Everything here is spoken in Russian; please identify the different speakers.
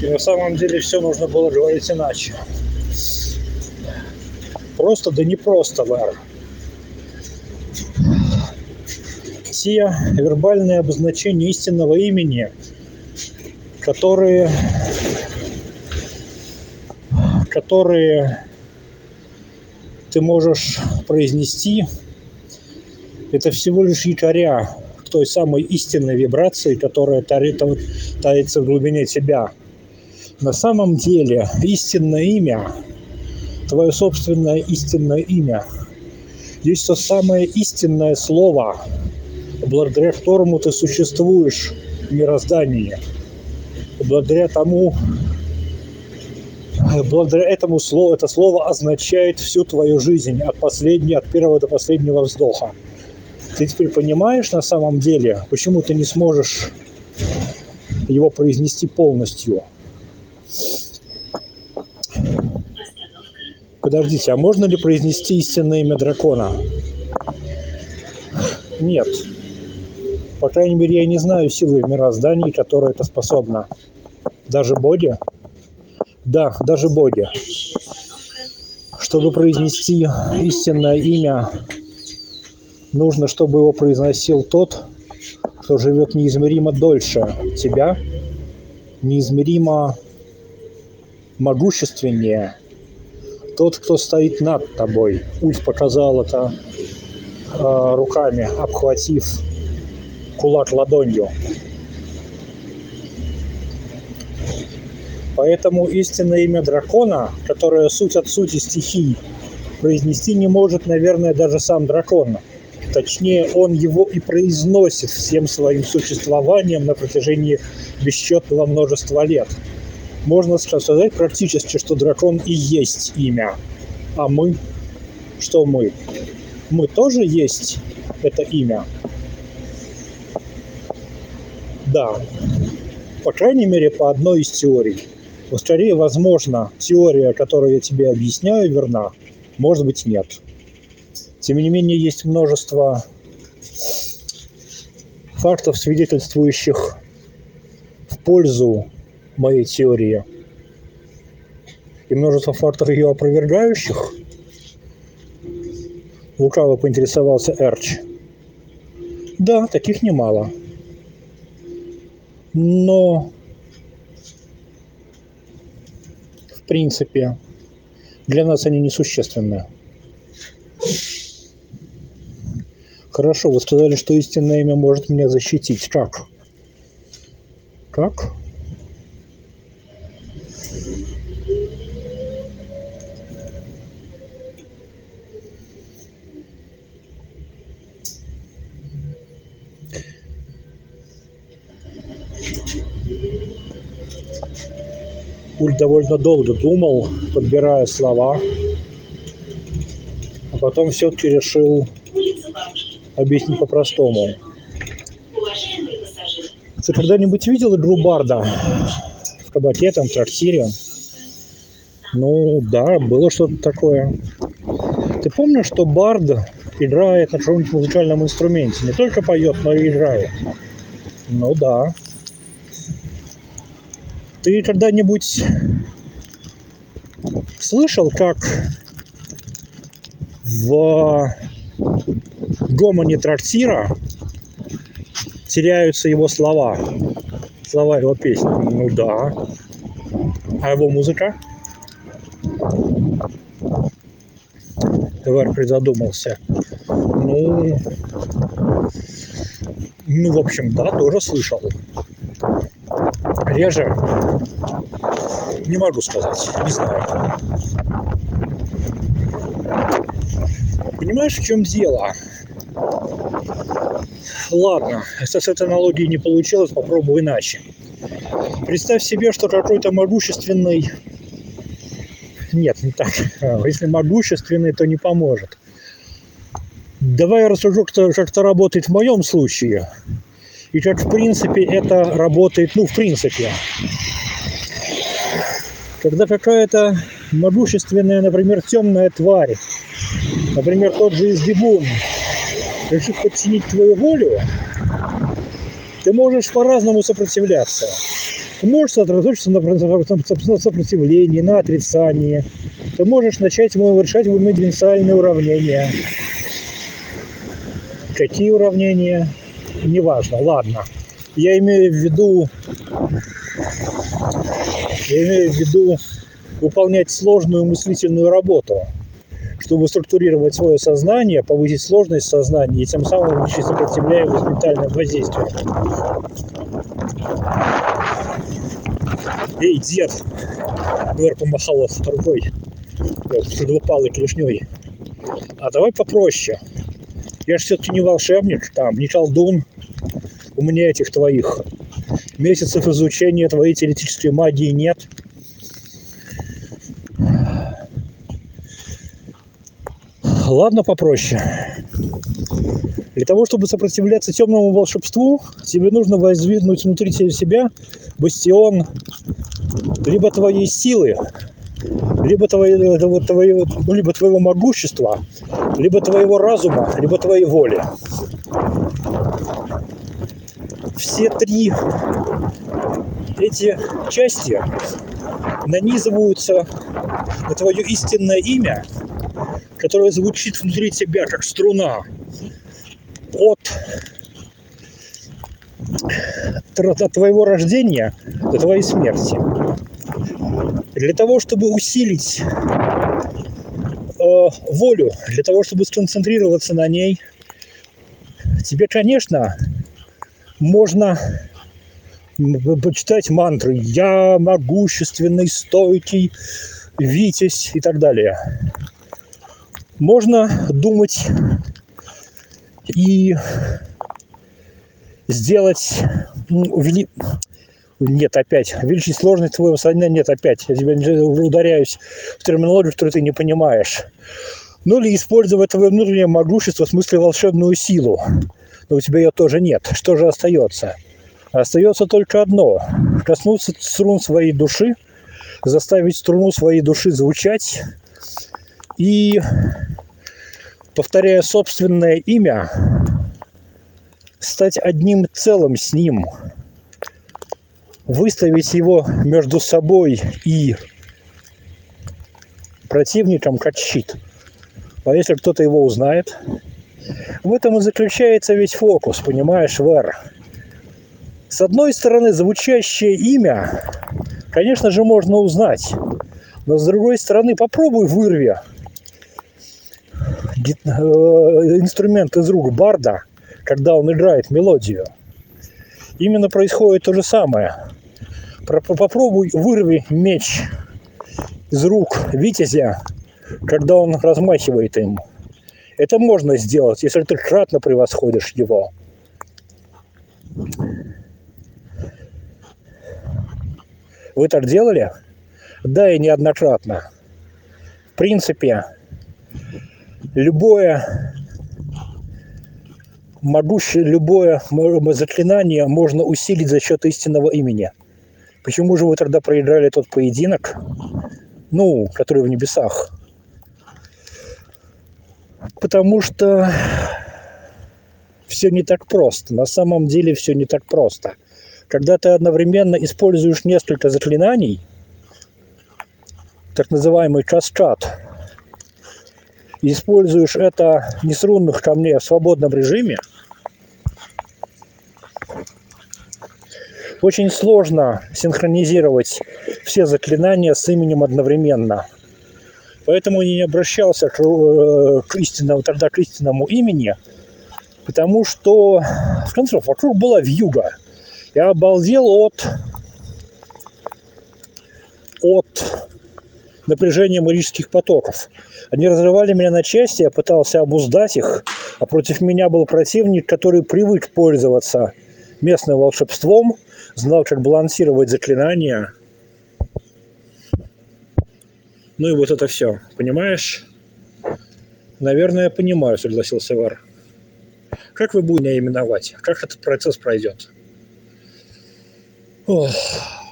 Speaker 1: И на самом деле все нужно было говорить иначе. Просто, да не просто, Вэр. Те вербальные обозначения истинного имени, которые ты можешь произнести, это всего лишь якоря к той самой истинной вибрации, которая таится в глубине тебя. На самом деле истинное имя, твое собственное истинное имя, есть то самое истинное слово, благодаря которому ты существуешь в мироздании. Благодаря этому слову, это слово означает всю твою жизнь, от первого до последнего вздоха. Ты теперь понимаешь на самом деле, почему ты не сможешь его произнести полностью? Подождите, а можно ли произнести истинное имя дракона? Нет. По крайней мере, я не знаю силы в мироздании, которая это способна. Даже боги? Да, даже боги. Чтобы произнести истинное имя, нужно, чтобы его произносил тот, кто живет неизмеримо дольше тебя, неизмеримо могущественнее. Тот, кто стоит над тобой. Ульф показал это руками, обхватив кулак ладонью. Поэтому истинное имя дракона, которое суть от сути стихий, произнести не может, наверное, даже сам дракон. Точнее, он его и произносит всем своим существованием на протяжении бесчетного множества лет. Можно сказать практически, что дракон и есть имя. А мы? Что мы? Мы тоже есть это имя? Да. По крайней мере, по одной из теорий. Скорее, возможно, теория, которую я тебе объясняю, верна. Может быть, нет. Тем не менее, есть множество фактов, свидетельствующих в пользу моей теории. И множество факторов, ее опровергающих. Лукаво поинтересовался Эрч. Да, таких немало. Но, в принципе, для нас они несущественны. Хорошо, вы сказали, что истинное имя может меня защитить. Как? Как? Ульф довольно долго думал, подбирая слова, а потом все-таки решил объяснить по-простому. Ты когда-нибудь видел игру Барда в кабаке, там, в трактире? Ну, да, было что-то такое. Ты помнишь, что Бард играет на каком-нибудь музыкальном инструменте? Не только поет, но и играет. Ну, да. Ты когда-нибудь слышал, как в гомоне трактира теряются его слова его песни? Ну да. А его музыка? Эвер призадумался. Ну, в общем, да, тоже слышал. Реже? Не могу сказать, не знаю. Понимаешь, в чем дело? Ладно, если с этой аналогией не получилось, попробую иначе. Представь себе, что какой-то могущественный... Нет, не так. Если могущественный, то не поможет. Давай я рассужу, как это работает в моем случае. И как, в принципе, это работает, в принципе. Когда какая-то могущественная, например, темная тварь, например, тот же Избегун, решит подчинить твою волю, ты можешь по-разному сопротивляться. Ты можешь сосредоточиться на сопротивлении, на отрицании. Ты можешь начать решать в уме дифференциальные уравнения. Какие уравнения? Неважно, ладно. Я имею в виду выполнять сложную мыслительную работу, чтобы структурировать свое сознание, повысить сложность сознания и тем самым увеличить сопротивляемость ментальным воздействиям. Эй, дед! Вер помахал рукой, двупалой клешней. А давай попроще. Я же все-таки не волшебник, не колдун. У меня этих твоих месяцев изучения твоей теоретической магии нет. Ладно, попроще. Для того, чтобы сопротивляться темному волшебству, тебе нужно воздвигнуть внутри себя бастион либо твоей силы, либо твоего могущества, либо твоего разума, либо твоей воли. Все три эти части нанизываются на твое истинное имя, которое звучит внутри тебя как струна от твоего рождения до твоей смерти. Для того, чтобы усилить волю, для того, чтобы сконцентрироваться на ней, тебе, конечно, можно почитать мантры «Я могущественный, стойкий, витязь» и так далее. Можно думать и сделать... Нет, опять. Увеличить сложность твоего сознания. Нет, опять. Я тебя ударяюсь в терминологию, которую ты не понимаешь. Ну или использовать твое внутреннее могущество, в смысле волшебную силу. Но у тебя ее тоже нет. Что же остается? Остается только одно. Коснуться струн своей души, заставить струну своей души звучать и, повторяя собственное имя, стать одним целым с ним, выставить его между собой и противником как щит. А если кто-то его узнает, в этом и заключается весь фокус, понимаешь, Вер? С одной стороны, звучащее имя, конечно же, можно узнать, но с другой стороны, попробуй вырви инструмент из рук барда, когда он играет мелодию. Именно происходит то же самое. Попробуй вырви меч из рук витязя, когда он размахивает им. Это можно сделать, если ты кратно превосходишь его. Вы так делали? Да, и неоднократно. В принципе, любое заклинание можно усилить за счет истинного имени. Почему же вы тогда проиграли тот поединок, который в небесах? Потому что все не так просто. На самом деле все не так просто. Когда ты одновременно используешь несколько заклинаний, так называемый каскад, и используешь это несрунных камней в свободном режиме, очень сложно синхронизировать все заклинания с именем одновременно. Поэтому я не обращался к истинному имени, потому что, в конце концов, вокруг была вьюга. Я обалдел от напряжения магических потоков. Они разрывали меня на части, я пытался обуздать их, а против меня был противник, который привык пользоваться местным волшебством, знал, как балансировать заклинания. Ну и вот это все. Понимаешь? Наверное, я понимаю, согласился Вар. Как вы будете меня именовать? Как этот процесс пройдет? Ох.